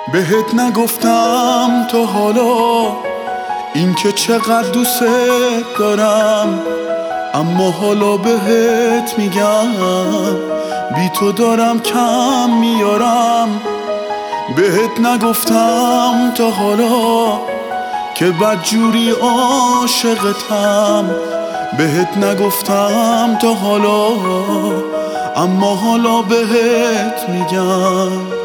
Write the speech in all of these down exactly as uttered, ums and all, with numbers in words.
بهت نگفتم تا حالا این که چقدر دوست دارم، اما حالا بهت میگم بی تو دارم کم میارم. بهت نگفتم تا حالا که بدجوری عاشقتم، بهت نگفتم تا حالا اما حالا بهت میگم.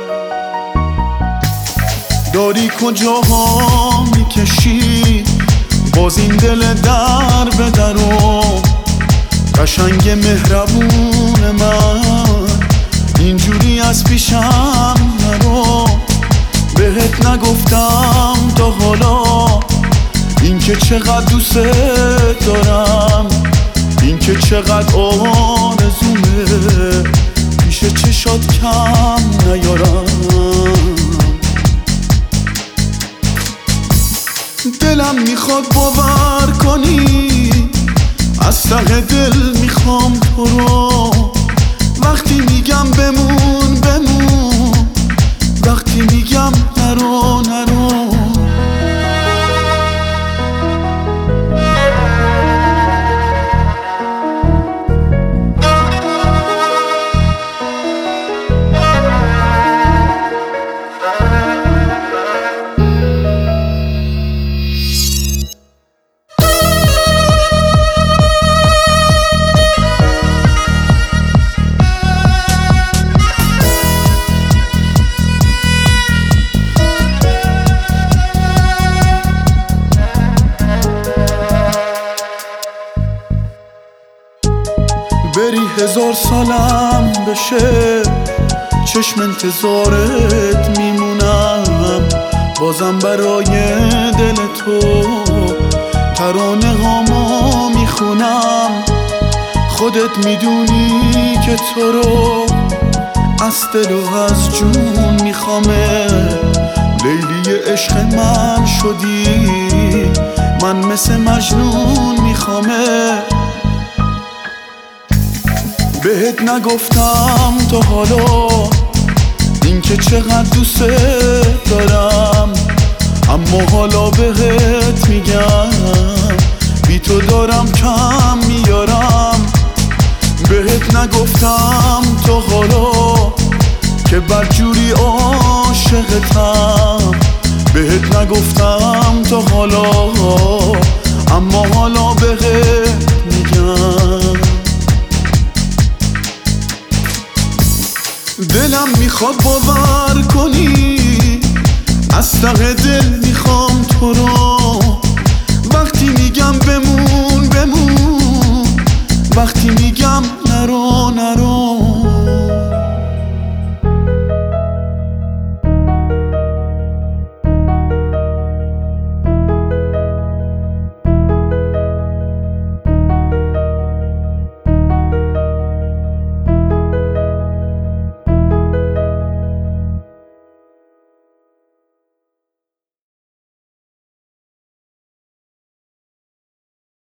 داری کجاها میکشی باز این دل در به درو، قشنگ مهربون من اینجوری از پیشم نرو. بهت نگفتم تا حالا این که چقدر دوست دارم، این که چقدر آرزومه پیش چشات کم نیارم. دلم میخواد باور کنی از ته دل میخوام تو رو، وقتی میگم بمون بمون، وقتی میگم نرو نرو. بری هزار سالم بشه چشم انتظارت میمونم، بازم برای دل تو ترانه هامو میخونم. خودت میدونی که تو رو از دل و از جون میخوامه، لیلی عشق من شدی من مثل مجنون میخوامه. بهت نگفتم تا حالا این که چقدر دوست دارم، اما حالا بهت میگم بی تو دارم کم میارم. بهت نگفتم تا حالا که بدجوری عاشقتم، بهت نگفتم تا حالا اما حالا بهت میگم. دلم میخواد باور کنی از ته دل میخوام تو رو، وقتی میگم بمون بمون،